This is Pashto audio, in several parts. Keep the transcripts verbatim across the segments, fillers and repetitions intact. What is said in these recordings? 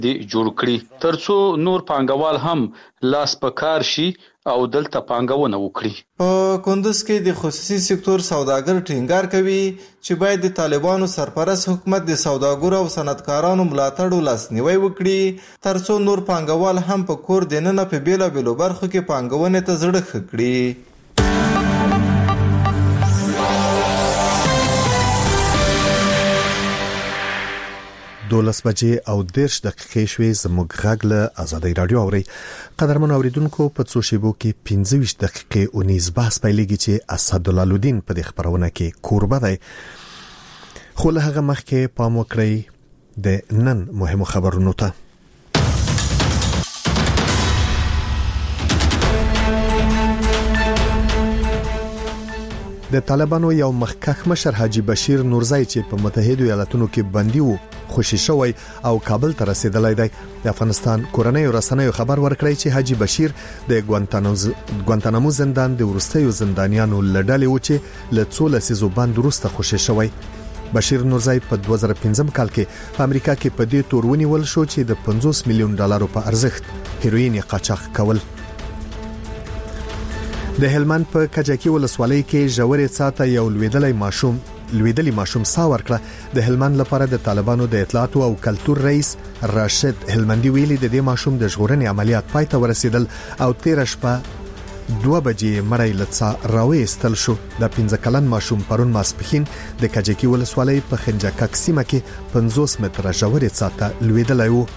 دی جوړ کړي ترڅو نور پانګوال هم لاس په کار شي او دلته پانګونه وکړي. په کندوز کې د خصوصي سکتور سوداګر ټینګار کوي چې باید د طالبانو سرپرست حکومت د سوداګرو او صنعتکارانو ملاتړ لاسنیوي وکړي ترڅو نور پانګوال هم په کور دننه په بیلابېلو برخو کې پانګونې ته زړه ښه کړي. دولس بجې او دیرش دقیقې شوې. زموږ غږ له ازادۍ رادیو اوري. قدرمن اوریدونکو په څو شیبو کې پنځه ویشت دقیقې اونیز بحث پیلېږي چې اسدالله په دې خبرونه کې کوربه دی. خو له هغه مخکې پام وکړئ د نن مهمو خبرونو ته. د طالبانو یو مخکښ مشر حاجی بشیر نورزای چې په متحده ایالاتونو کې بندي وو خوشی شوی او کابل ته رسیدلی دی. د افغانستان کورنۍ رسنیو خبر ورکړی چې حاجی بشیر د ګوانتانامو زندان د ورستیو زندانیانو لړډلې و چې له څو لسیزو بند وروسته خوشی شوی. بشیر نورزای په دوه زره پنځم کال کې په امریکا کې په دې تور ونیول شو چې د پنځوس میلیون ډالرو په ارزښت هیروین قاچاق کول. د هلمند په کجکی ولسوالۍ کې ژورې څاته یو لویدلی ماشوم لویدلی ماشوم سا ورکړه. د هلمند لپاره د طالبانو د اطلاعات او کلتور رئیس راشد هلمندي ویلي د دې ماشوم د ژغورنې عملیات پای ته ورسېدل او تیر شپه دوه بجې مړی لڅا راوېستل شو. د پنځه کلن ماشوم پرون ماسپښین د کجکی ولسوالۍ په خنجکک سیمه کې پنځوس متره ژورې څاته لویدلی و.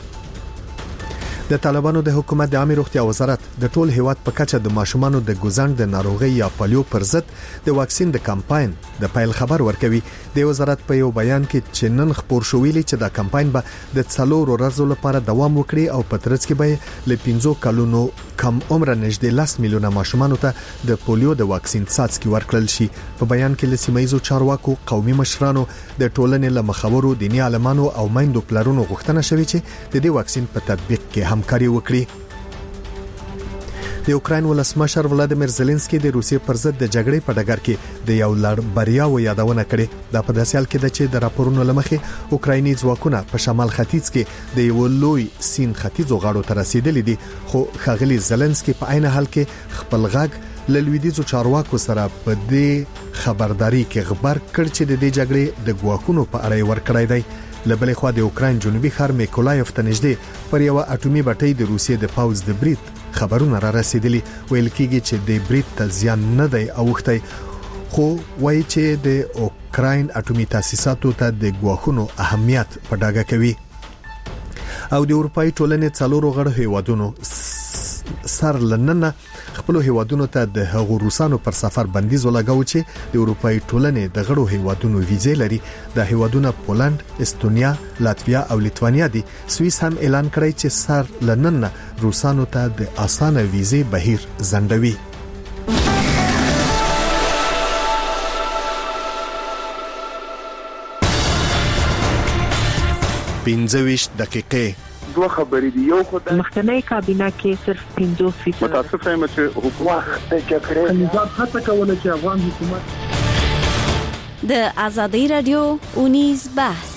د طالبانو د حکومت د عامه روغتیا وزارت د ټول هیواد په کچه د ماشومانو د ګوزند د ناروغي یا پالیو پر ضد د واکسین د کمپاین د پیل خبر ورکوي. د وزارت په یو بیان کې چې نن خبر شو ویلي چې دا کمپاین به د څلورو ورځو لپاره دوام وکړي او په ترڅ کې به له پنځو کلونو کم عمر نږدې لس میلیونه ماشومانو ته د پولیو د واکسین څاڅکي ورکړل شي. په بیان کې له سیمایي چارواکو، قومي مشرانو، د ټولنې له مخورو، دیني عالمانو او میندو پلرونو غوښتنه شوې چې د دې واکسین په تطبیق کې همکاري وکړي. د یوکرين ولسمشر ولادیمیر زيلنسکي د روسیې پر ضد د جګړې په ډګر کې د یو لړ بریاو یادونه کړې. دا په داسې حال کې ده چې د راپورونو لمخې اوکرایني ځواکونه په شمال ختیځ کې د یو لوی سین ختیځو غاړو ته رسیدلي دي. خو ښاغلي زيلنسکي په عین حال کې خپل غږ له لویدیځو چارواکو سره په دې خبرداري کې خبر کړ چې د دې جګړې د ګواښونو په اړه ورکړی دی. لبلې خو د اوکراین جنوبي ښار میکولایف ته نږدې پر یو اټومي بټۍ د روسیې د پاوز د بریټ خبرونه را رسیدلي. ویل کېږي چې د بریټ ته زیان نه دی اوښتی، خو وایي چې د اوکراین اټومي تاسیساتو ته د ګواښونو اهمیت په ډاګه کوي. او د اروپאי ټولنې څلورو غړو هیوادونو سر لننه خپل هیوادونو ته د هغو روسانو پر سفر بندیز ولګاو چې د اروپאי ټولنې د غړو هیوادونو ویزې لري. د هیوادونو پولند، استونیا، لاتویا او لیتوانیا دي. سوئیس هم اعلان کړی چې سر لننه روسانو ته د اسانه ویزې بهیر ځنډوي. پنځه ویشت دقیقې دوه خبرې دی. یو خدای مخکنی کابینه کې صرف پنځوس فیصد متاسفه یم چې حکومت د جګړې نظام هڅه کوله چې افغان حکومت د ازادۍ رادیو اونیز بحث.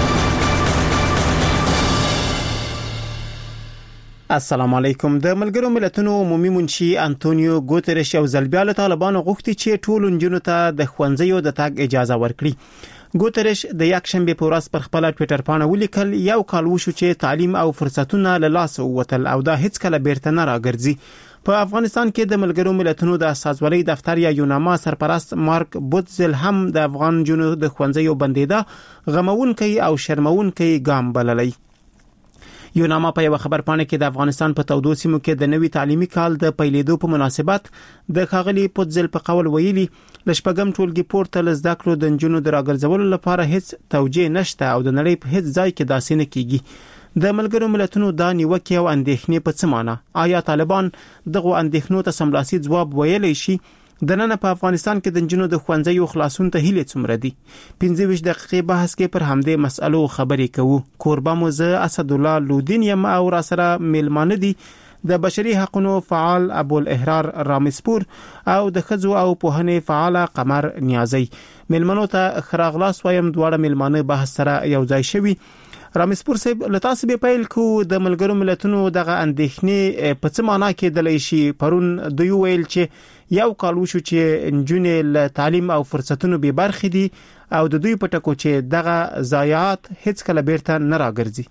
السلام علیکم. د ملګرو ملتونو عمومي منشي انټونیو ګوتریش او ځلبیاله طالبانو غوښتي چې ټول نجونو ته د ښوونځیو د تګ اجازه ورکړي. ګوتریش د یک شنبه په ورځ پر خپل ټوئیټر باندې ولیکل یو کال وشو چې تعلیم او فرصتونه له لاس ووتل او دا هیڅ کله بیرته نه راګرځي. په افغانستان کې د ملګرو ملتونو د اساسوالۍ دفتر یا یوناما سرپرست مارک بوتزل هم د افغان جنو د ښوونځیو بندیده غمونکي او شرمونکي ګام بللی. یوناما په یو خبر پاڼه کې د افغانستان په تودو سیمو کې د نوي تعلیمي کال د پیلېدو په مناسبت د ښاغلي پوتزل په قول ویلي لشپږم ټولګي پورته لزده کړو د نجونو د راګرځولو لپاره هیڅ توجیه نشته او د نړۍ په هیڅ ځای کې داسې نه کیږي. د ملګرو ملتونو دا نیوکه او اندېښنې په څه معنی؟ آیا طالبان دغه اندېښنو ته سملاسي ځواب ویلی شي؟ د نن په افغانستان کې د نجونو د ښوونځیو خلاصون ته هیله څومره دي؟ پنځه ویشت دقیقې بحث کې پر همدې مسألو خبرې کوو. کوربه مو زه اسدالله لودین یم او را سره میلمانه دي د بشري حقوقو فعال ابو الاحرار رامسپور او د خځو او پوهنې فعال قمر نیازی. میلمنو ته خراغلاس وایم. دواړه میلمانه بحث سره یو ځای شوي رامز پور صاحب لتاسو به پیل کو د ملګرو ملتونو دغه اندېښنې په څه معنا کې د لېشي پرون دوی ویل چې یو کال وشو چې انجونې له تعلیم او فرصتونو به برخې دي او د دوی په ټکو چې دغه ضایعات هیڅ کله بیرته نه راګرځي.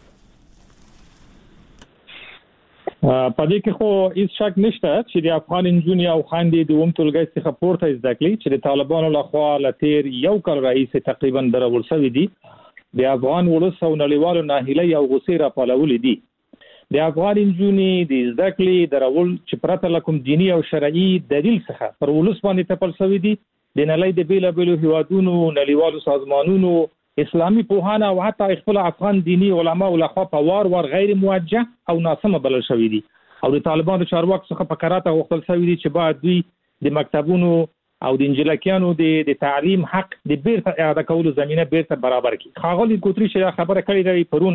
پدې کې خو هیڅ شک نشته چې د افغان انجونې او خاندې د اوم ټولګي څخه پورته زده کړې چې د طالبانو لخوا لتیر یو کال رئیس تقریبا درول شوی دي د افغان ولس او نړیوالو ناهیلي او غوسې را پالولې دي. د افغان انجونې د زده کړې درول چې پرته لکم دینی او شرعي دلیل څخه پر ولس باندې تپل شوی دي د نړۍ د بیلابیلو هیوادونو نړیوالو سازمانونو اسلامي پوهانه او حتی خپل افغان دینی علما او لخوا په وار وار غیر موجه او ناسمه بلل شوی دي او د طالبانو چارواکو څخه په کراته غوښتل شوی دي چې باید دوی د مکتبونو او د انجلکیانو د تعلیم حق د بیرته اعاده کولو زمينه بیرته برابر کړي. خاغلی کوتریش خبره کړې ده پرون.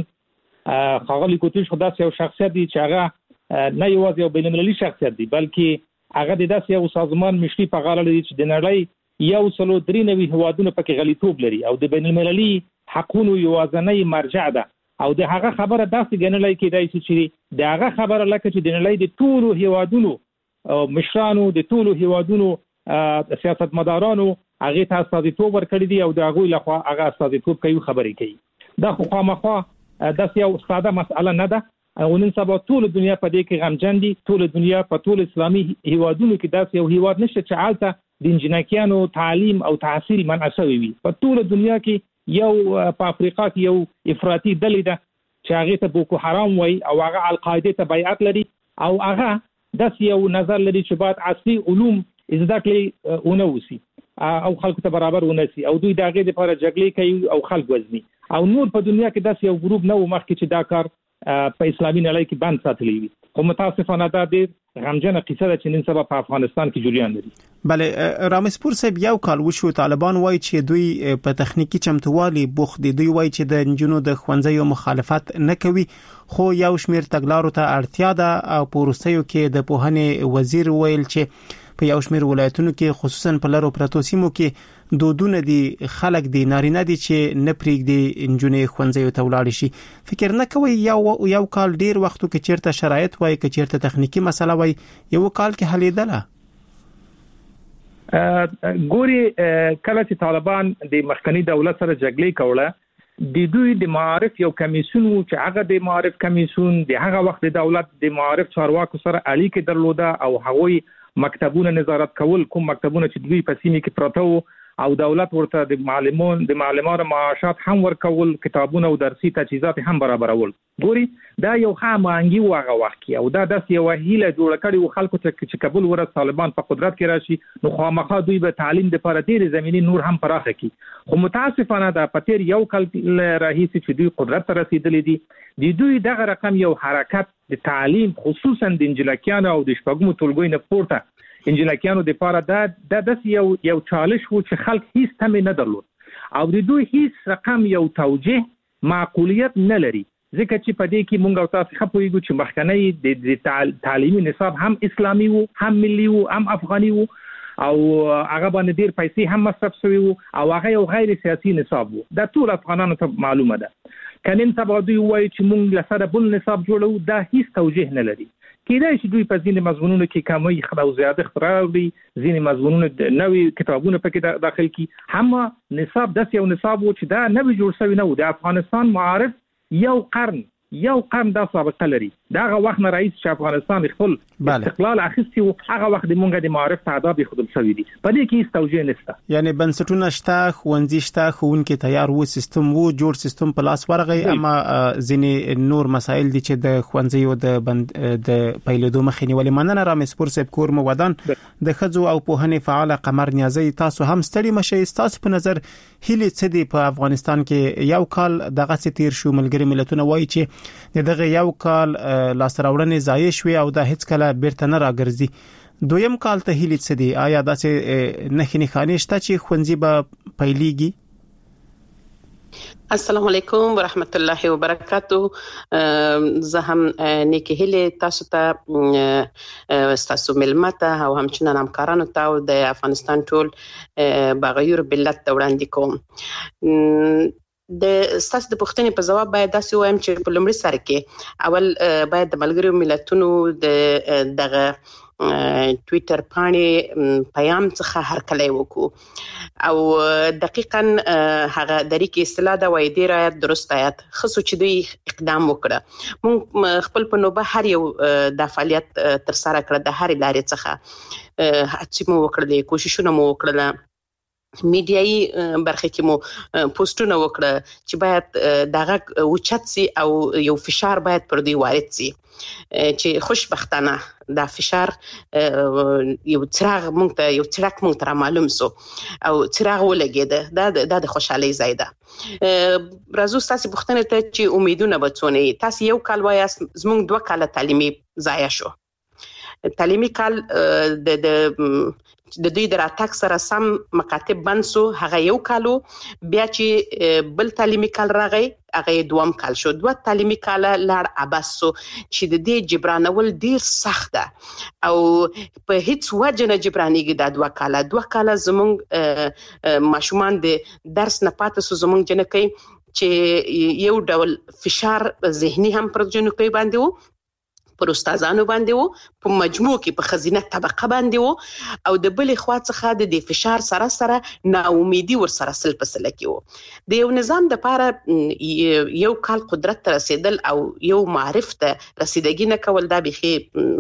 خاغلی کوتریش خو داسې یو شخصیت دی چې هغه نه یوازې یو بین‌المللي شخصیت دی بلکې هغه د داسې یو سازمان مشري په غاړه لري چې د نړۍ یو سلو درې نوي هوادونه پکې غلیتوب لري او د بین المللي حقوقو یوازنۍ مرجع ده او د هغه خبره داسې ګڼلای کېدای چې د هغه خبره لکه چې د نړۍ د ټولو هوادونو مشرانو د ټولو هوادونو سیاستمدارانو هغه ته استازیتوب ورکړي دي او د هغه لخوا هغه استازیتوب کوي خبرې کوي. دا خو خامخا داسې یو ساده مسأله نه ده او نن سبا ټول دنیا په دې کې غمجن دي. ټول دنیا په ټول اسلامي هوادونو کې داسې یو هواد نشته چې حالته د انجنیکانو تعلیم او تحصیل منع شوی وي. په ټول دنیا کې یو په افریقا کې یو افراطي ډلې ده چې هغه ته بوکو حرام وایي او هغه القاعده ته بیعت لري او هغه داسې یو نظر لري چې باید عصري علوم زده کړي ونه وسی او خلکو ته برابر ونه سي او دوی د هغې لپاره جګړې کوي او خلک وزني او نور په دنیا کې داسې یو ګروپ نه و مخکې چې دا کار په اسلامي نړۍ کې بند ساتلی وي. خو متاسفانه دا ډېر غمجنه قصه ده چې نن سبا په افغانستان کې جریان لري. بله رامز پور صاحب یو کال وشو طالبان وایي چې دوی په تخنیکی چمتووالي بوخت دي. دوی وایي چې د انجونو د ښوونځیو مخالفت نه کوي خو یو شمیر تګلارو ته اړتیا ده او په وروستیو کې د پوهنې وزیر ویل چې په یو شمیر ولایتونو کې خصوصا په لارو پرتو سیمو کې دودونه دي خلک دي نارینه دي چې نه پریږدي انجونې ښوونځیو ته ولاړ شي. فکر نه کوي یو یو کال ډیر وختو کې چیرته شرایط وای کې چیرته تخنیکی مسله وای یو کال کې حلیدله. ګوري کله چې طالبان د مخکنی دولت سره جګړې کوله د دوی د معارف یو کمیسیون چې هغه د معارف کمیسیون د هغه وخت د دولت د معارف چارواکو سره اړیکې درلوده او هغوی مکتبونه نظارت کول کوم مکتبونه چې دوی په سیمه کې پراته وو او دولت ورته د معلمان د معلمانو معاشات هم ورکول کتابونه او درسي تجهیزات هم برابرول. ګوري دا یو خامانګي واغه وخت کې او دا داسې یو هیله جوړ کړي او خلکو ته چې قبول ورس طالبان په قدرت کې راشي نو خامخا دوی به تعلیم د لپاره ډېر زميني نور هم پراخه کړي. خو متاسفانه دا پتیر یو کال راهیسي چې دوی قدرت ته رسیدلې دي د دوی دغه رقم یو حرکت د تعلیم خصوصا د انجلکیانو او د شپږمو ټولګیو نه پورته انجلکیانو د لپاره دا د داس یو یو چالش وو چې خلک هیڅ تم نه درلود او د دوی هیڅ رقم یو توجیه معقولیت نه لري ځکه چې په دې کې مونږ او تاسو خپويږو چې مخکنی د تعلیمي نصاب هم اسلامي وو هم ملي وو هم افغاني وو او هغه باندې ډیر پیسې هم مصرف شوی وو او هغه یو غیر سیاسي نصاب وو. دا ټول افغانانو ته معلومه ده. کنن سبا دوی وایي چې مونږ لسره بل نصاب جوړو دا هیڅ توجیه نه لري. کېدای شي دوی په ځینې مضمونونو کې کمی خو زیاده اختراوي ځینې مضمونونه نوې کتابونه پکې داخل کی هم نصاب داس یو نصاب و چې دا نوې جوړ شوی نه و. د افغانستان معارف یو قرن یو قرن دا سابقه لري. داغه وخت نه رئیس چې افغانستان خپل استقلال اخیستی او هغه وخت د مونږ د معارف تعداد خودل شوی دي په دې کې توجیه نشته. یعنی بنسټونه شته ښوونځي شته ښوونکي تیار وو سیستم وو جوړ سیستم په لاس ورغی اما ځینې نور مسایل دي چې د ښوونځیو د بند د پیلېدو مخې نیولې. مننه رامز پور صاحب کور مو ودان د خځو او پوهنې فعال قمر نیازی تاسو هم ستړي مشي تاسو په نظر هلي څه دی په افغانستان کې یو کال دغه ستیر شو ملګری ملتونه وایي چې دغه یو کال لاس راوړنې ضایع شوې او دا هیڅ کله بیرته نه راګرځي. دویم کال ته هیلې څه دي آیا داسې نښې نښانې شته چې ښوونځي به پیلېږي؟ السلام علیکم ورحمت الله وبرکاته. زه هم نیکی هیلې تاسو ته تاسو ملمته او همچنان همکارانو ته او د افغانستان ټول بغیر ملت ته وړاندې کوم. د ستاسو د پوښتنې په جواب باید داسې وایم چې په لومړي سر کې اول باید د ملګرو ملتونو د دغه ټویټر باندې پیغام څخه هرکلی وکړو او دقیقاً هغه درې کې اصطلاح د وایي رایت درست آیت خصو چې دوی اقدام وکړه مونږ خپل په نوبه هر یو د فعالیت تر سره کړ د هر لارې څخه هڅې مو وکړلې کوششونه مو وکړل میډیایي برخه کې مو پوسټونه وکړه چې باید دغه اوچت سي او یو فشار باید پر دوی وارد سي چې خوشبختانه دا فشار یو څراغ مونږ ته یو څرک مونږ ته معلوم سو او څراغ ولګید دا د خوشحالي ځای ده. راځو تاسو پوښتنه ته چې امیدونه بچونه تاسو یو کال وایاست زمونږ دوه کال تعلیمي ضایع شو. تعلیمي کال د د دوی د راتګ سره سم مکاتب بند سو هغه یو کالو بیا چې بل تعلیمي کال راغی هغه دوم کال شو دوه تعلیمي کال لار اباس سو چې د دې جبرانول ډیر سخت ده او په هیڅ وجه نه جبرانيږي دا دوه کال دوه کال زمونږ ماشومان د درس نه پاتې سو زمونږ جنکې چې یو ډول فشار ذهني هم پر جنکې باندې وو پر استادانو باندې وو په مجموع کې په خزینه طبقه باندې وو او د بلې خوا څخه د دې فشار سره سره ناامیدي ور سره سل په سل کې وو د یو نظام د لپاره یو کال قدرت ته رسیدل او یو معرف ته رسیدګي نه کول دا بخي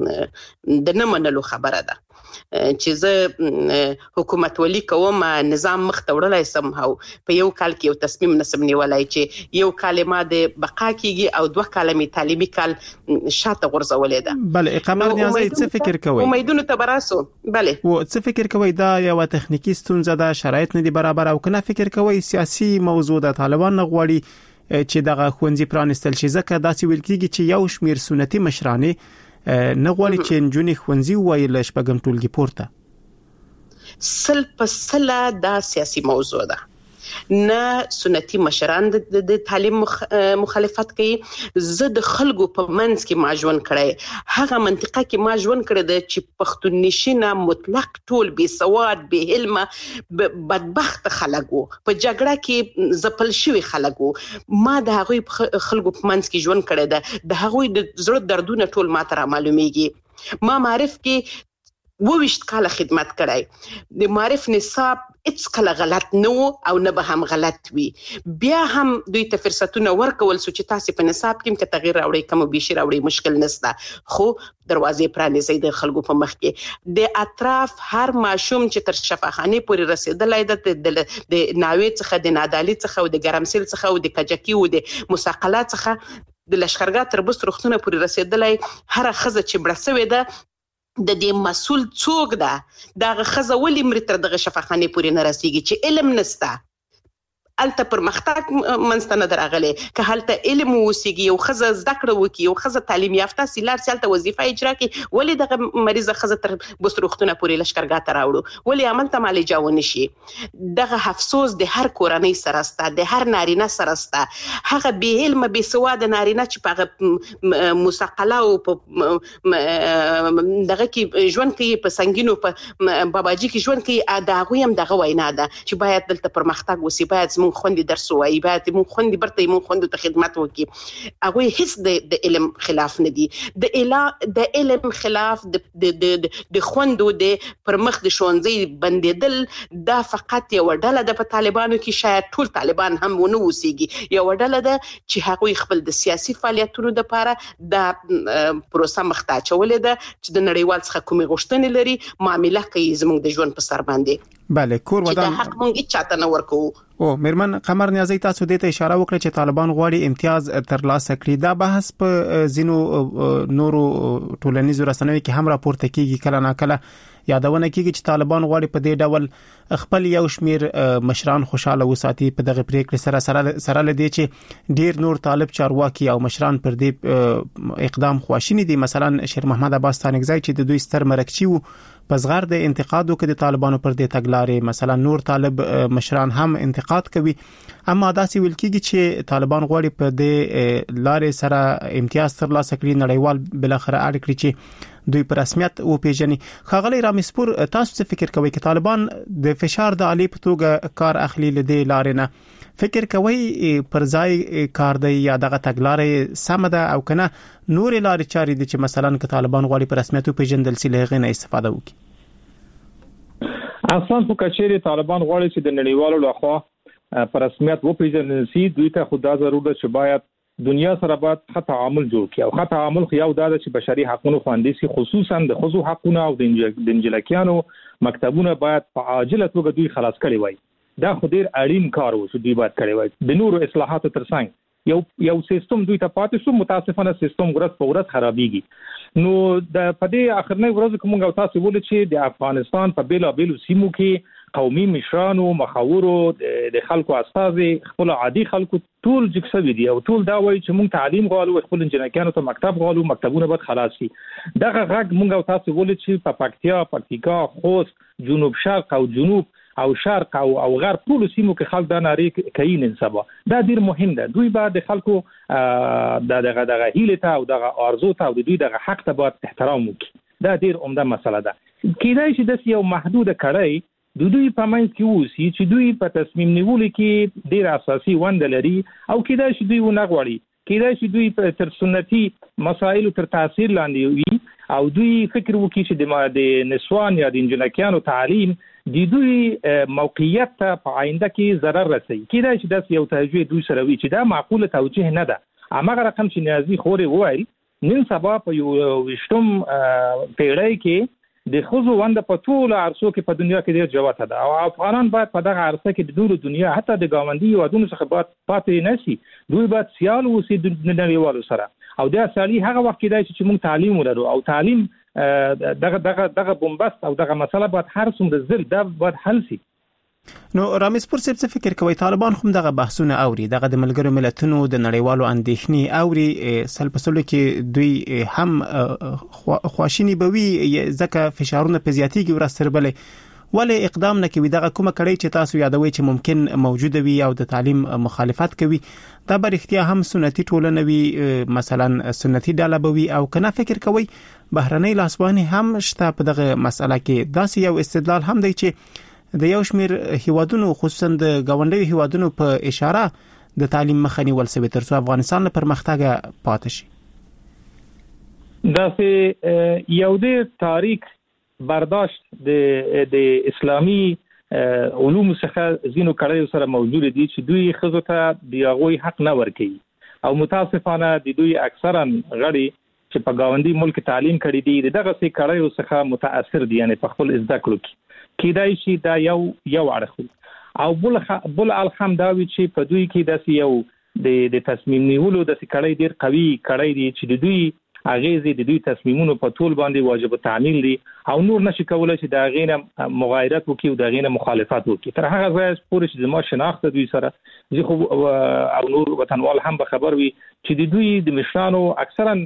د نه منلو خبره ده چې زه حکومت ولی کوم نظام مخ ته وړلای سم او په یو کال کې یو تصمیم نسم نیولای چې یو کلمه د بقا کیږي او دوه کلمې تعلیمي کال شاته غورځولې ده. بله قمر نیازی څه فکر کوي؟ امیدونه ته براسو. بله و څه فکر کوي دا یو تخنیکی ستونزه ده شرایط نه دي برابر او کنه فکر کوي سیاسي موضوع ده طالبان نه غواړي چې دغه خوندې پرانستل شي ځکه داسې ویل کیږي چې یو شمیر سنتي مشرانه نه غواړي چې نجونې ښوونځي ووایي له شپږم ټولګي پورته سل په سله دا سیاسي موضوع ده نه سنتي مشران د تعلیم مخالفت کوي زه د خلکو په منځ کې ما ژوند کړی هغه منطقه کې ما ژوند کړی د چې پښتون نشینه مطلق ټول بي سواد به علم بدبخت خلکو په جګړه کې زپل شوی خلکو ما د هغه خلکو په منځ کې ژوند کړی ده د هغه د زړه دردونه ټول ما ته معلومیږي ما معرف کې وویشت کاله خدمت کړای د معرف نصاب هیڅ کله غلط نه او نه به هم غلط وي بیا هم دوی ته فرصتونه ورکول سو چې تاسو په نصاب کې کې تغییر راوړي کوم به شي راوړي مشکل نشته خو دروازې پرانیزي د خلکو په مخ کې د اطراف هر ماشوم چې تر شفاخانه پورې رسیدلای د د ناوې څخه د نادالي څخه او د ګرمسل څخه او د کجکی او د مساقلات څخه د لشکرګاه تر بست روختونه پورې رسیدلای هر خزه چې برسوي ده د دې مسول څوک ده دا خزه ولې مر تر دغه شفاخانه پورې نه رسیږي چې علم نسته الته پرمختګ منستنه درغله که هلته علم وسیږي او خزه زده کړه وکي او خزه تعلیم یافته سیلار سالته وظیفه اجرا کوي ولې دغه مریض خزه تر بستروختونه پورې لشکرګاه ته راوړو ولې عمل ته مالي جاون شي دغه افسوس د هر کورنۍ سره ستا د هر نارینه سره ستا هغه به علم به سواد نارینه چې په مسقله او په دغه کې ژوند کوي په سنگینو په باباجي کې ژوند کوي دا غویم دغه وینا ده چې باید دلته پرمختګ وسی باید مون خوندې درس وایي باید مون خوندې برته مون خوندې ته خدمت وکړي هغه هیڅ د علم خلاف نه دي د اله د علم خلاف د د د خوندو د پرمخ د شونځي بندیدل دا فقط یو ډله د طالبانو کې شاید ټول طالبان هم ونه وسیږي یو ډله ده چې هغه خپل د سیاسي فعالیتونو لپاره د پروسه مخته چولې ده چې د نړیوال څخه کومې غوښتنې لري معاملې کوي زموږ د ژوند په سر باندې بله کور ودان چې حق مونږ چاته نه ورکو او میرمن قمر نیازی تاسو دې ته اشاره وکړه چې طالبان غواړي امتیاز ترلاسه کړي دا بحث په زینو نورو ټولنیزو رسنیو کې هم راپورته کیږي کله نا کله یادونه کیږي چې طالبان غواړي په دې ډول خپل یو شمیر مشران خوشاله وساتي په دغه پریکړه سره سره سره لدی چې ډیر نور طالب چارواکي او مشران پر دې اقدام خواشینی دي مثلا شیر محمد عباس تانګزای چې د دوی ستر مرکچی وو پسغار د انتقادو کې د طالبانو پر دې تګلارې مثلا نور طالب مشران هم انتقاد کوي اما داسې ویل کیږي چې طالبان غواړي په دې لارې سره امتیاز ترلاسه کړي نړیوال بل اخر اړ کړي چې دوی پر رسمیت او پیژني خغلی رامسپور تاسو څه فکر کوئ چې طالبان د فشار د علی په توګه کار اخلي لدې لارې نه فکر کوي پر ځای کار دی یا دغه تګلارې سم ده او کنه نور لارې چارې دي چې مثلا ک طالبان غواړي په رسمیت پیژندل سي لغه نه استفاده وکړي؟ اصلا په کچېری طالبان غواړي چې د نړیوالو لخوا په رسمیت وپیژندل سي، دوی ته خدا ضرورت ده چې باید دنیا سره باید ښه تعامل جوړ کړي او ښه تعامل خو یو دا ده چې بشري حقوقو خوندي سي، خصوصا د ښځو حقوقونه او د انجلکیانو مکتبونه باید په عاجله توګه دوی خلاص کړي وای. دا خو ډیر اړین کار و چې دوی باید کړي وای. د نورو اصلاحاتو ترڅنګ یو یو سیستم دوی ته پاتې شو، متاسفانه سیستم ورځ په ورځ خرابېږي. نو د پدې اخرنۍ ورځ کوم غو تاسو ولې چې د افغانستان په بیلا بیلو سیمو کې قومي مشرانو مخاورو د خلکو استازي خپل عادي خلکو ټول جکسوي دي او ټول دا وایي چې موږ تعلیم غواړو، خپل انجنیرانو ته مکتب غواړو، مکتبونه باید خلاص شي. دغه غږ موږ او تاسو ولې چې په پکتیا، پکتیکا، خوست، جنوب شرق او جنوب او شرق او او غرب ټول سیمو کې خلک دا ناري کوي نن سبا. دا ډیر مهم ده. دوی باید د خلکو د دغه دغه هیله ته او دغه ارزو ته او د دوی دغه حق ته باید احترام وکړي. دا ډیر عمده مسله ده. کېدای شي د یو محدوده کړی د دوی په منځ کې ووسی چې دوی په تصمیم نیولو کې ډیر اساسي ونډه لري او کېدای شي دوی ونه غواړي، کېدای شي دوی په تر سنتي مسایلو تر تاثیر لاندې وي او دوی فکر وکړي چې د نسوان یا د انجنیرانو تعلیم د دوی موقعیت ته په آینده کې ضرر رسوي. کېدای شي دا یو توجیه دوی سره وي چې دا معقوله توجیه نه ده. هماغه رقم چې نیازي خوري وایي نن سبا په یو وشتم پیړۍ کې د خوځو ونده په ټول عرصو کې په دنیا کې ډیر جوته ده او افغانان باید په دغه عرصه کې د ټول دنیا حتی د ګاونډي هیوادونو څخه باید پاتې نشي. دوی باید سیال وسی د نړیوالو سره او دا سړي هغه وخت کې دی چې موږ تعلیم ولرو او تعلیم دغه دغه دغه بومبست او دغه مسله باید هر څومره زر دا باید حل شي. نو رامز پور څه فکر کوي طالبان هم دغه بحثونه اوري، دغه د ملګرو ملتونو د نړیوالو اندېښنې اوري، سلپسلو کې دوی هم خواشینی بوي ځکه فشارونه په زیاتیږي ورسربلې ولې اقدام نه کوي؟ دغه کومه کړي چې تاسو یادوي چې ممکن موجوده وي او د تعلیم مخالفت کوي، دا بر اختیار هم سنتي ټولنه وي، مثلا سنتي ډله بوي او کنه فکر کوي بهرنۍ لاسواني هم شته په دغه مسله کې. داسې یو استدلال هم دی چې د یو شمیر هیوادونو خصوصا د ګاونډي هیوادونو په اشاره د تعلیم مخنی ولسوي ترڅو افغانستان له پرمختګ پاتې شي. دا سه یو د تاریخ برداشت د د اسلامي علوم څخه زینو کړي سره موجود دي چې دوی خزو ته د هغوی حق نه ورکړي او متاسفانه د دوی اکثرا غړي چې په ګاونډي ملک تعلیم کړي دي دغه څه کړي څخه متاثر دي، یعنی په خپل زده کړو کې کېدای شي دا یو یو اړخ او بل بل الحمداوی چې په دوی کې داسې یو د د تصمیم نیولو د کړي ډیر قوي کړي دي چې د دوی اغیزې د دوی تصمیمونو په ټول باندې واجب تعمیل دي او نور نشي کولای چې دا غینه مغایرت وکړي او دا غینه مخالفت وکړي. تر هغه ځای پورې چې زموږ شناخت دوی سره زه خو او نور وطنوال هم به خبر وي چې د دوی د مشرانو اکثرا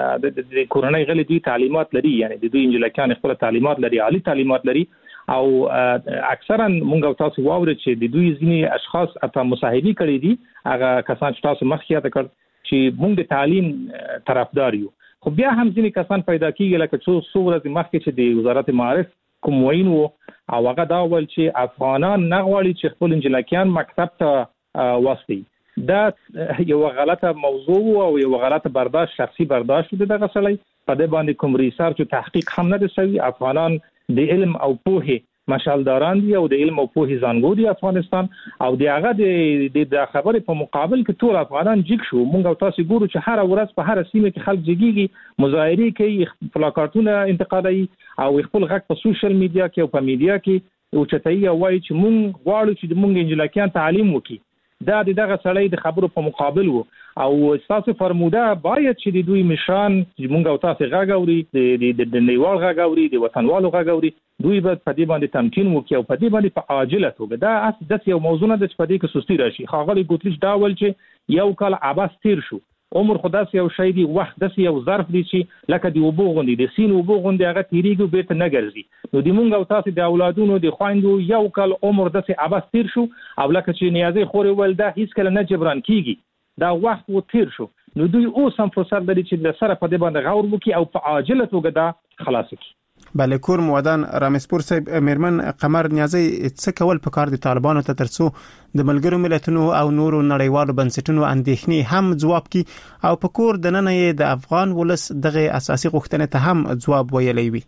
د کورنۍ غلي دوی تعلیمات لري، یعنی د دوی انجلکان خپل تعلیمات لري، عالی تعلیمات لري او اکثرا مونږ او تاسو واورئ چې د دوی ځینې اشخاص اته مصاحبي کړي دي، هغه کسان چې تاسو مخکې یاد کړ چې مونږ د تعلیم طرفدار یو، خو بیا هم ځینې کسان پیدا کیږي لکه څو څو ورځې مخکې چې د وزارت معارف کوم وین وو او هغه دا ول چې افغانان نه غواړي چې خپل انجلکیان مکتب ته واستي. دا یو غلطه موضوع او یو غلطه برداشت شخصي برداشت د دغه سړی په دې باندې کوم ریسرچ او تحقیق هم نه دي. افغانان د علم او پوهه مشالداران دي او د علم او پوهه زانګو دي افغانستان او د هغه د د خبرې په مقابل کې ټول افغانان جګ شو. مونږ او تاسو ګورو چې هر ورځ په هر سیمه کې خلک جګیږي، مظاهره کوي، پلاکارتونه انتقادي او خپل غږ په سوشل میډیا کې او په میډیا کې او چتای وایي چې مونږ غواړو چې مونږ انجلکیان تعلیم وکړي. دا دغه سړی د خبرو په مقابل وو او تاسو فرموده باید چې د دوی مشران مونږ او تاسو غاګوري د د نیوال غاګوري د وطنوالو غاګوري دوی به په دې باندې تمکین وکړي او په دې باندې په عاجله توګه دا اس د یو موضوع نه د پدې کې سستی راشي. خاغلی ګوتلیش دا ول چې یو کال عباس تیر شو، عمر خداس یو شی دی، وخت د یو ظرف دی چې لکه دی وبو غوندي د سین وبو غوندي هغه تیریږي به ته نه ګرځي. نو د مونږ او تاسو د اولادونو د خويندو یو کال عمر د عباس تیر شو او لکه چې نیازي خوري ول دا هیڅ کله نه جبران کیږي، دا وخت و تیر شو. نو دوی اوس هم فرصت لري چې د سره په دې باندې غور وکړي او په عاجله توګه دا خلاص کړي. بله کور مودان رامسپور صاحب میرمن قمر نیازی څه کول پکار دي طالبانو ته ترڅو د ملګرو ملتونو او نورو نړیوالو بنسټونو اندېښنې هم ځواب کی او په کور د نن د افغان ولس دغه اساسي غوښتنې ته هم ځواب ویلی وي.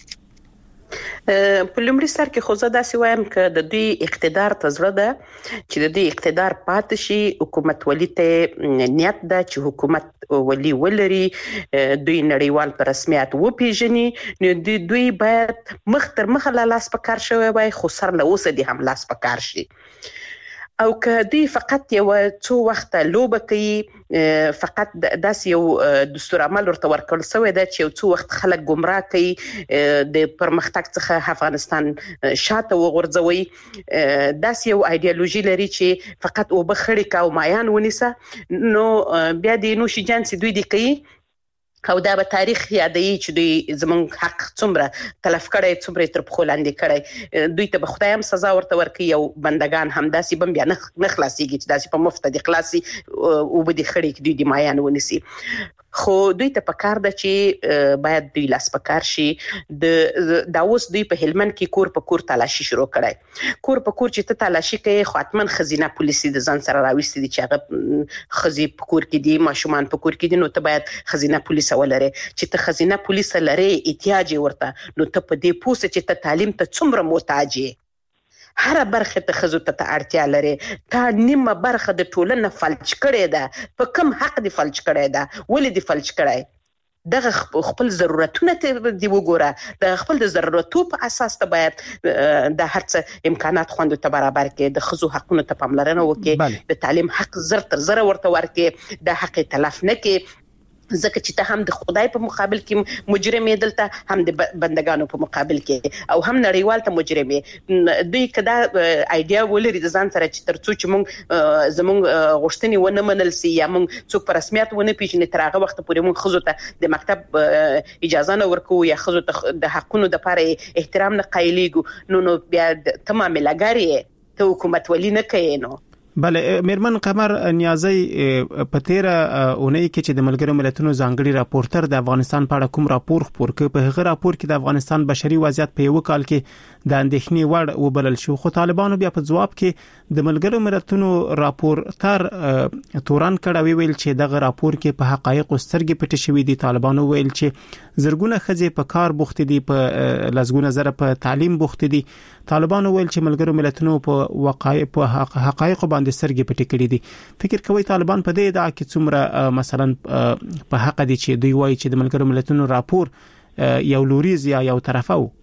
په لومړي سر کې خو زه داسې وایم چې د دوی اقتدار ته زړه ده چې د دوی اقتدار پاتې شي، حکومت ولي ته نیت ده چې حکومت ولي ولري، دوی نړیوال په رسمیت وپیژني، نو دوی باید مخ تر مخه له لاس په کار شوی وای، خو سر له اوسه دې هم لاس په کار شي. او که دوی فقط یو څو وخت لوبه کوي، فقط داس یو دستور عمل ورته ورکړل شوی دی چې یو څو وخت خلک گمراه کوي، د پرمختګ څخه افغانستان شاته وغورځوي، داس یو ایدئولوژي لري چې فقط او بخړی کا او مایان ونیسه، نو بیا د نوشي جان سي دوی دی کوي او دا به تاریخ یادوي چې دوی زمونږ حق څومره تلف کړی، څومره تر پښو لاندې کړی، دوی ته به خدای هم سزا ورته ورکوي او بندگان هم داسې بم بیا نه خلاصېږي چې داسې په مفته دي خلاصي او به دې خړی کې دوی د مایان ونیسي. خو دوی ته پکار ده چې باید دوی لاس پکار شي. د دا اوس دوی په هلمند کې کور په کور تلاشي شروع کړی، کور په کور چې ته تلاشي کوي خو حتمن خزینه پولیسي د ځان سره راوستي دي چې هغه خزي په کور کې دي، ماشومان په کور کې دي، نو ته باید خزینه پولیس ولري. چې ته خزینه پولیس لري احتیاج ورته، نو ته په دې پوسه چې ته تعلیم ته څومره محتاج یې، هر برخه ته خزو ته اړتیا لري، تا نیمه برخه د ټولنه فلج کړي ده، په کم حق دی فلج کړي ده، ولې دی فلج کړي؟ دغه خپل ضرورتونه ته دی وګوره، د خپل د ضرورتو په اساس ته باید د هرڅه امکانات خوندو ته برابر کړي، د خزو حقونو ته پاملرنه وکړي، د تعلیم حق زر تر زر ورته ورکړي، د حق تلف نه کړي، ځکه چې ته هم د خدای په مقابل کې مجرم یې، دلته هم د بندگانو په مقابل کې او هم نړیوال ته مجرم یې. دوی کدا ایډیا ولري د ځان سره چې ترڅو چې مونږ زمونږ غوښتنې ونه منل سي یا مونږ څوک په رسمیت ونه پیژني، تر هغه وخت پورې مونږ خزو ته د مکتب اجازه نه ورکو یا خزو ته د حقونو د لپاره احترام نه قایلیږو، نو نو بیا تمام لګاري ته حکومت ولی نه کوي. نو بله میرمن قمر نیازی په تیر اونۍ کې چې د ملګرو ملتونو ځانګړي راپورټر د افغانستان په اړه کوم راپور خپور کړ، په هغه راپور کې د افغانستان بشري وضعیت په یو کال کې د اندېښنې وړ وبلل شو، خو طالبانو بیا په ځواب کې د ملګرو ملتونو راپورټر تورن کړه، ویل چې دغه راپور کې په حقایقو سترګې پټې شوې دي. طالبانو ویل چې زرګونه ښځې په کار بوخت دي، په لزګونه زره په تعلیم بوخت دي. طالبانو ویل چې ملګرو ملتونو په وقایع په حقایقو باندې سترګې پټې کړې دي. فکر کوي طالبان په دې ادعا کې څومره مثلا په حق دي چې دوی وایي چې د ملګرو ملتونو راپور یو لوریز یا یو طرفه و؟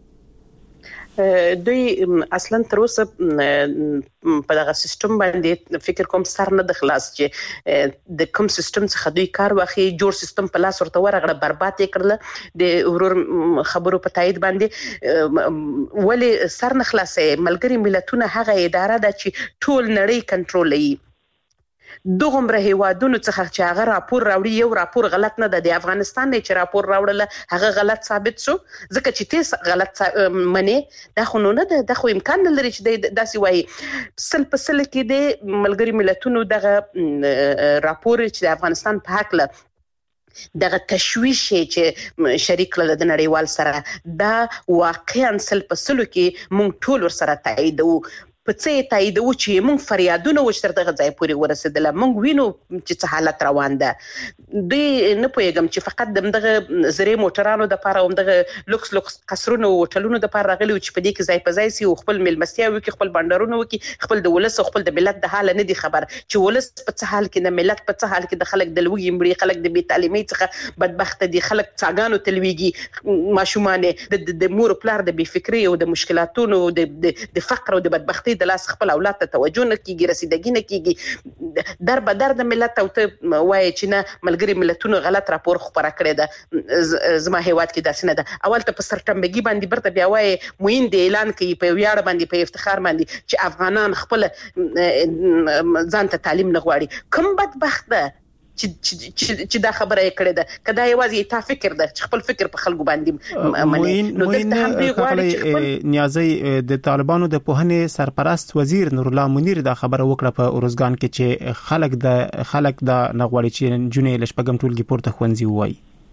دوی اصلا تر اوسه په دغه سیستم باندې فکر کوم سر نه د خلاص چې د کوم سیستم څخه دوی کار واخی، جوړ سیستم په لاس ورته ورغړه برباد یې کړل د ورور خبرو په تایید باندې، ولی سر نه خلاصې. ملګری ملتونه هغه اداره ده چې ټول نړۍ کنټرولوي، دغه هیوادونو څخه چې هغه راپور راوړي، یو راپور غلط نه ده، د افغانستان نه چې راپور راوړل هغه غلط ثابت شو، ځکه چې تاسو غلط منی دا خو نه ده، دا خو امکان نه لري چې داسې وایي. سل په سل کې د ملګری ملتونو دغه راپور چې د افغانستان په حق له دغه تشویش چې شریک له د نړیوال سره، دا واقعا سل په سلو کې مونږ ټول ور سره تاییدو، په څه تایید و چې مونږ فریادونه وشتر دغه ځای پورې ورسېدل، مونږ وینو چې څه حالت روان ده. دوی نه پوهېږم چې فقط دغه زړې موټرانو د پاره او دغه لوکس لوکس قصرونو او هوټلونو د پاره راغلي چې په دې کې ځای په ځای سي او خپل ملمستیا وکړي، خپل بندرونه وکړي، خپل د ولس او خپل د ملت د حال نه دي خبر چې ولس په څه حال کې، د ملت په څه حال کې، د خلک د لوږې مړي، خلک د بې تعلیمۍ څخه بدبخت دي، خلک څاګانو تلويږي، ماشومان د مور پلار د بې فکرۍ او د مشکلاتونو د فقر او د بدبختۍ د لاس خپل اولاد ته توجه نه کیږي، رسیدګي نه کیږي. در به در د ملت او ته وایي چې نه ملګری ملتونو غلط راپور خبره کړې ده، زما هیواد کې داسې نه ده. اول ته په سرټمبګي باندې برته بیا وایي موین د اعلان کوي په ویاړ باندې، په افتخار باندې چې افغانان خپل ځان ته تعلیم نه غواړي. کوم بدبخت ده چې دا خبره یې کړې ده، کدا یوازې تا فکر ده چې خپل فکر په خلکو باندې مني. نو دلته هم دوی غواړي چې نیازی د طالبانو د پوهنې سرپرست وزیر نور الله منیر دا خبره وکړه په اورزګان کې چې خلک د خلک د نغواړي چې جنې لشپګم ټولګي پورته خوندزي وایي.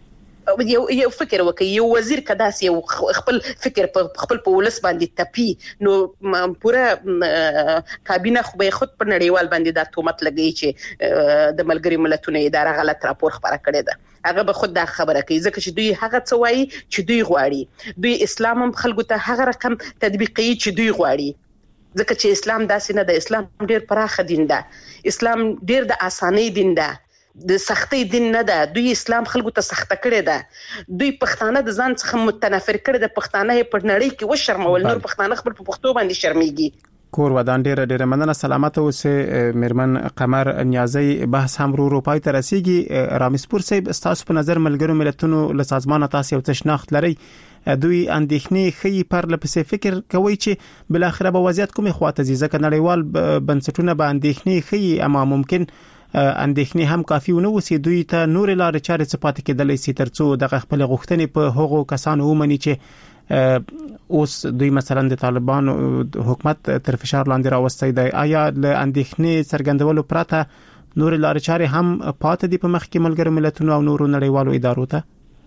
یو یو فکر وکړي یو وزیر کداس یو خپل فکر په خپل په ولس باندې تپي نو پوره کابینه خو به خود پر نړیوال باندې دا تهمت لګي چې د ملګری ملتونو اداره غلط راپور خبره کړې ده هغه به خود دا خبره کوي ځکه چې دوی هغه څه وایي چې دوی غواړي دوی اسلام هم خلکو ته هغه رقم تطبیقي چې دوی غواړي ځکه چې اسلام داسې نه ده اسلام ډیر پراخه دین ده اسلام ډیر د اسانۍ دین ده د سختۍ دین نه ده دوی اسلام خلکو ته سخته کړی ده دوی پښتانه د ځان څخه متنفر کړي د پښتانه په نړۍ کې و شرمول نور پښتانه خپل په پښتو باندې شرمېږي کور ودان ډیره ډیره مننه سلامت اوسه میرمن قمر نیازی بحث هم رو رو پای ته رسیږي رامسپور صاحب تاسو په نظر ملګرو ملتونو له سازمان تاسو یو تشناخت لري دوی اندېښنې خې پر لپسې فکر کوي چې بل اخره به وضعیت کومه خواته ځي ځکه نړیوال بنسټونه به اندېښنې خې اما ممکن اندېښنې هم کافي ونه وسی دوی ته نور لارې چارې صفات کېدلې سي ترڅو د خپل غوښتنې په هغو کسانو ومني چې اوس دوی مثلا د طالبانو حکومت تر فشار لاندې راوستي دی آیا له اندېښنې څرګندولو پرته نور لارې چارې هم پاتې دي په مخ کې ملګرو ملتونو او نورو نړیوالو ادارو ته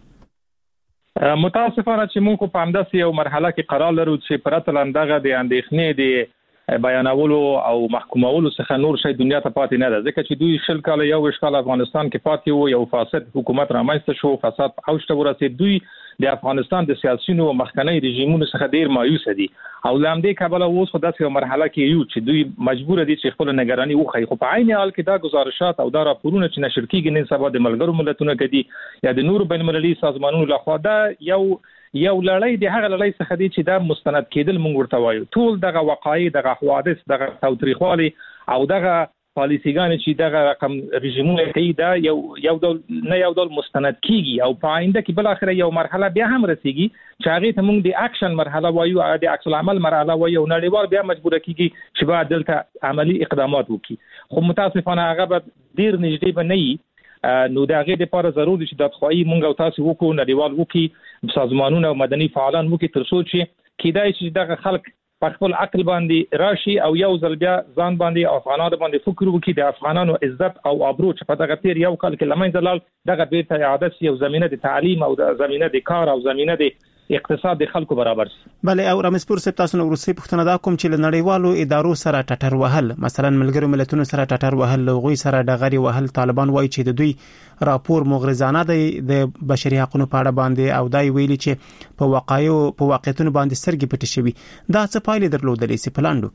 متاسفانه چې موږ په همداسې یو مرحله کې قرار لرو چې پرته لاندغه د اندېښنې د بیانولو او محکومولو څخه نور شي دنیا ته پاتې نه ده ځکه چې دوی شل کال یو وشکال افغانستان کې پاتې وو یو فاسد حکومت رامنځته شو فساد په اوج ته ورسید دوی د افغانستان د سیاسيونو او مخکنی رژیمونو څخه ډیر مایوس دي او لامدې کابل اوس خو داسې مرحله کې یو چې دوی مجبور دي چې خپل نگرانی وخی خو په عین حال کې دا گزارشات او دا راپورونه چې نشر کیږي نن سبا د ملګرو ملتونو کې دي یا د نور بین المللي سازمانونو لخوا دا یو یو لړۍ د هغه لړۍ څخه دي چې دا مستند کېدل مونږ ورته وایو ټول دغه وقایع دغه حوادث دغه تاریخوالي او دغه پالیسیګان چې دغه رقم رژیمونه کوي دا یو یو ډول نه یو ډول مستند کیږي او په آینده کې بل اخر یو مرحله بیا هم رسیږي چې هغه ته موږ د اکشن مرحله وایو د عکس العمل مرحله وایو نړیوال بیا مجبور کیږي چې باید دلته عملی اقدامات وکړي خو متاسفانه هغه به ډیر نږدې به نه نو دا غي د لپاره ضروري چې د خوایي مونږ او تاسو وکړو نړیوال وکړي سازمانونه او مدني فعالان وکړي ترڅو چې کیدای چې دغه خلک په خپل عقل باندې راشي او یو ځل بیا ځان باندې افغانانو باندې فکر وکړي د افغانانو عزت او ابرو چې په دغه تیر یو کال کې لمنځه لاړ دغه بیرته اعاده یو زمينه د تعلیم او د زمينه د کار او زمينه د اقتصاد د خلکو برابر شي بله او رامسپور صاحب تاسو نو روسي پښتنه دا کوم چې نړیوالو ادارو سره ټټر وهل مثلا ملګرو ملتونو سره ټټر وهل لغوي سره دغری وهل طالبان وایي چې د دوی راپور مغرضانه دی د بشري حقوقو په اړه باندې او دای ویلي چې په واقعیو په واقعیتونو باندې سرګي پټ شوی دا څه پایلې درلودلې سي پلاندو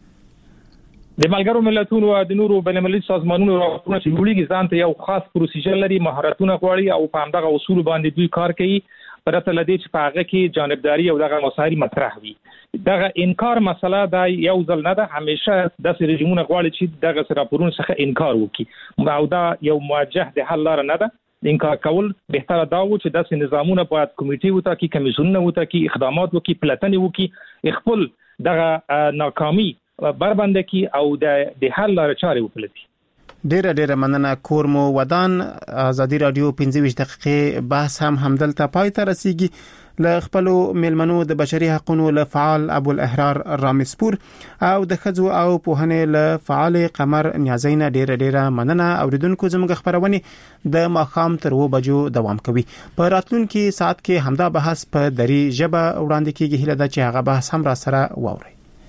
کې د ملګرو ملتونو او د نورو بین المللي سازمانونو راپورونه چې وړيږي ځان ته یو خاص پروسیجر لري مهارتونه غواړي او په همدغه اصول باندې دوی کار کوي پرته لدی چې په هغه کې جانبداري او دغه مسایل مطرح وي دغه انکار مسله دا یو ځل نه ده همیشه د رژیمونو غواړي چې دغه راپورونه څخه انکار وکړي او دا یو موجه د حل لار نه ده انکار کول بهتره دا و چې داسې نظامونه باید کمیټې وټاکي کمیسیونونه وټاکي اقدامات وکړي پلاتنې وکړي خپل دغه ناکامي بربنده کی او د حل لار چارې وپلټي ډیره ډیره مننه کور مو ودان ازادي رادیو پنځه ویشت دقیقې بحث هم همدلته پای ته رسیږي ل خپل ملمنو د بشري حقوقو له فعال ابو الاحرار رامسپور او د خځو او پوهنې له فعال قمر نیازینا ډیره ډیره مننه اوریدونکو زموږ خبرونه د ماخام تر و بجو دوام کوي په راتلونکي ساعت کې همدا بحث په دری ژبه وړاندې کیږي هله د چې هغه بحث هم را سره واوري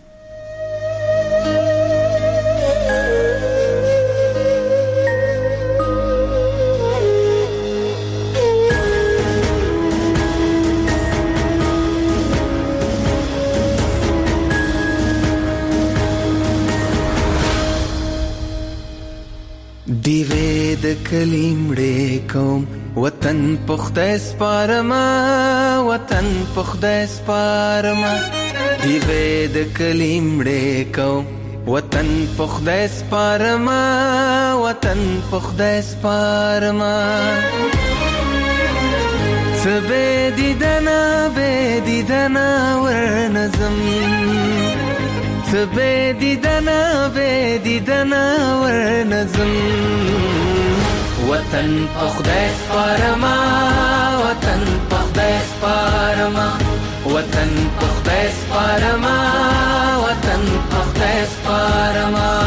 دیوې د کلیمړې کوم وطن پخته سپارما وطن پخته سپارما دیوې د کلیمړې کوم وطن پخته سپارما وطن پخته سپارما سبه دیدنا به دیدنا ورنظم سبه دیدنا به دیدنا ورنظم وطن پخدای سپارما وطن پخدای سپارما وطن پخدای سپارما وطن پخدای سپارما